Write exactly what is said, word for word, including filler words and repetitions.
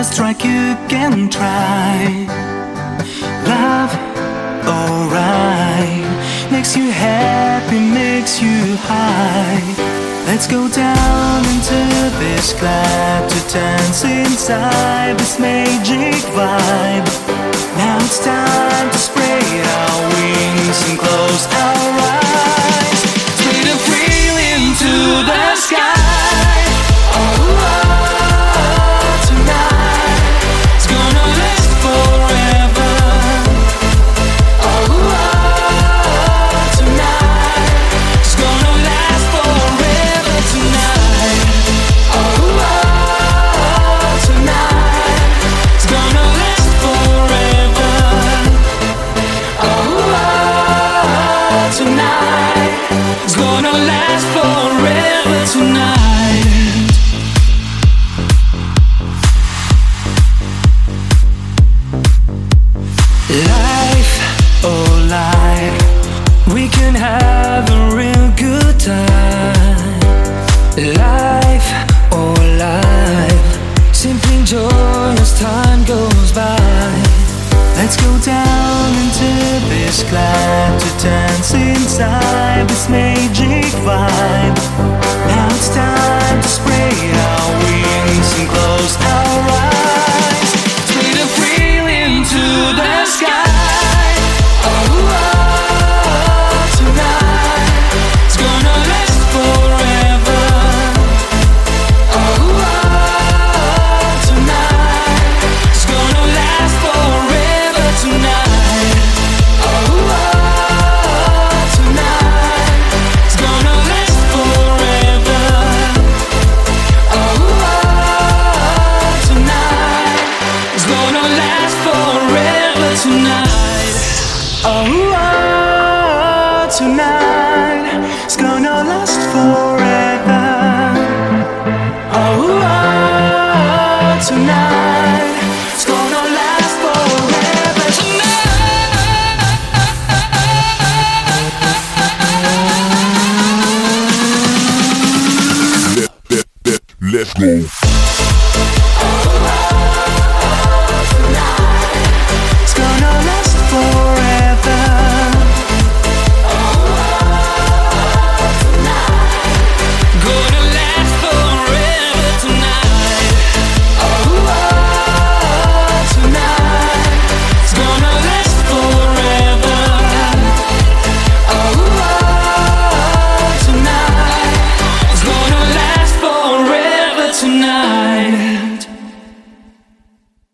fast track you can try. Love, alright, makes you happy, makes you high. Let's go down into this club to dance inside this magic vibe. Now it's time to spread our wings and close our eyes. Spread a thrill into the sky. Oh, oh, tonight it's gonna last forever. Oh, oh, tonight it's gonna last forever. Tonight, oh, oh, tonight it's gonna last forever. Oh, oh, tonight it's gonna last forever. Tonight. Life, oh life, we can have a real good time. Life, oh life, simply enjoy as time goes by. Let's go down into this club to dance inside this magic vibe. Now it's time to spread our wings and close our eyes. Spread a thrill into the sky. Oh, oh, tonight it's gonna last forever. Oh, oh, tonight it's gonna last forever. Tonight, oh, oh, tonight it's gonna last forever. Oh, oh, tonight it's gonna last forever. Tonight, oh, oh, tonight it's gonna last forever. Oh, oh, tonight it's gonna last forever. Let's go. It's gonna last forever. Gonna last forever tonight. Oh, tonight it's gonna last forever. Oh, tonight it's gonna last forever tonight.